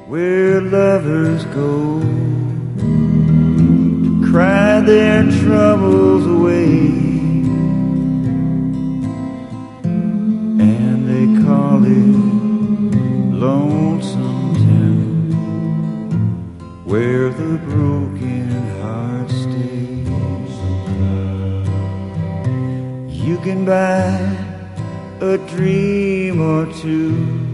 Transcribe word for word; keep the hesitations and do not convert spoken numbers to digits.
where lovers go to cry their troubles away, and they call it Lonesome Town, where the broken heart stays. You can buy a dream or two